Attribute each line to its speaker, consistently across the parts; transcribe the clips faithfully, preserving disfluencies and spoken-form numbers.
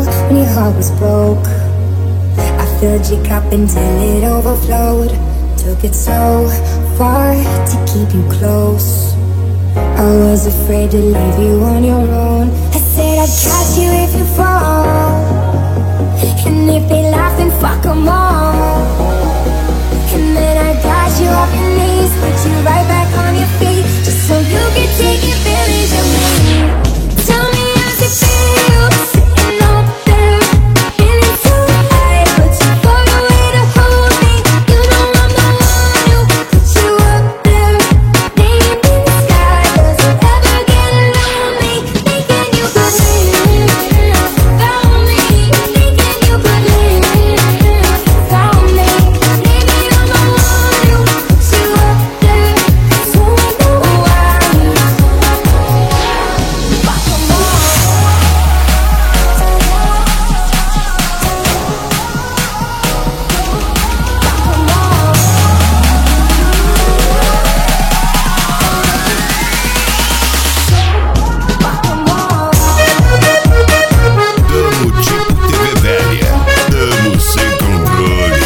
Speaker 1: when your heart was broke. I filled your cup until it overflowed. Took it so far to keep you close. I was afraid to leave you on your own. I said I'd catch you if you fall, and if they laugh then fuck them all. And then I got you off your knees, put you right back on your feet, just so you could take advantage of me. Tell me how's it feel, sitting up there, feeling so high, but you far away to hold me. You know I'm the one who put you up there, named in the sky. Does it ever get lonely, thinking you could live without me, thinking you could live without me? Maybe I'm the one who put you up there, so I know why. Fuck 'em all.
Speaker 2: Tamo tipo T V velha, tamo sem controle.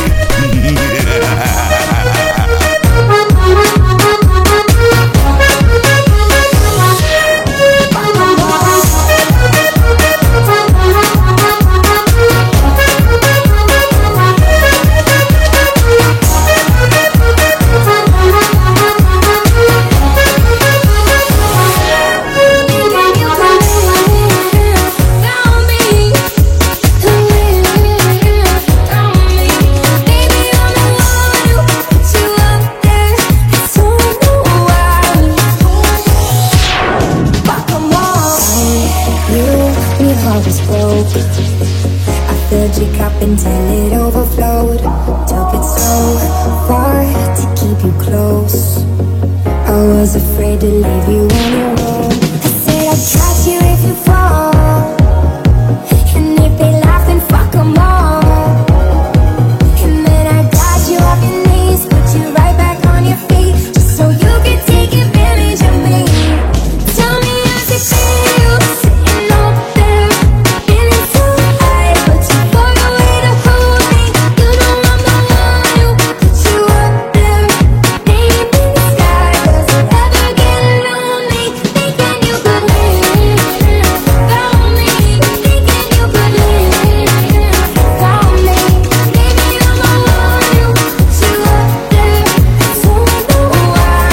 Speaker 2: I filled your cup until it overflowed. Took it so far to keep you close. I was afraid to leave you on your own. I said I'd catch you if you fall, and if they laugh then fuck 'em all. And then I got you off your knees, put you right back on your feet, just so you could take advantage of me. Tell me how's it feel, sitting up there, feeling so high, but you far away to hold me. You know I'm the one who put you up there, named in the sky. Does it ever get lonely, thinking you could live without me, thinking you could live without me? Maybe I'm the one who put you up there, so I know why.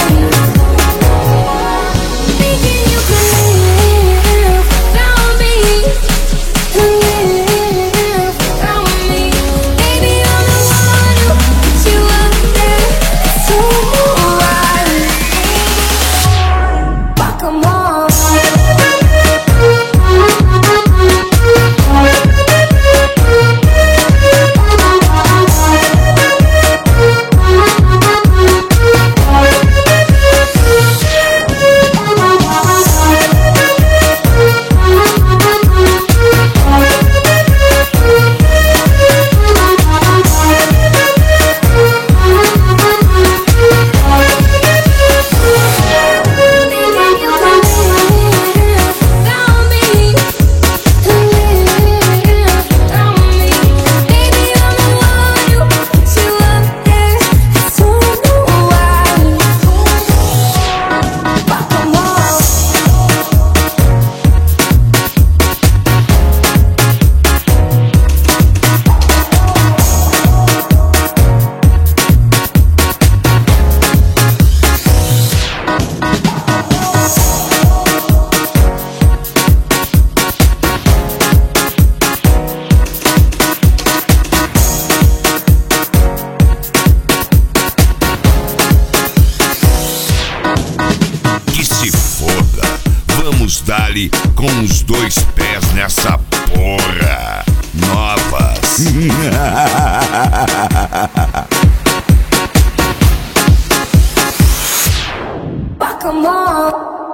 Speaker 2: Thinking you could live without me, live without me. Maybe I'm the one who put you up there, so I know why. Fuck 'em all. Que se foda, vamos dar-lhe com os dois pés nessa porra. Novas.
Speaker 1: Fuck 'em all.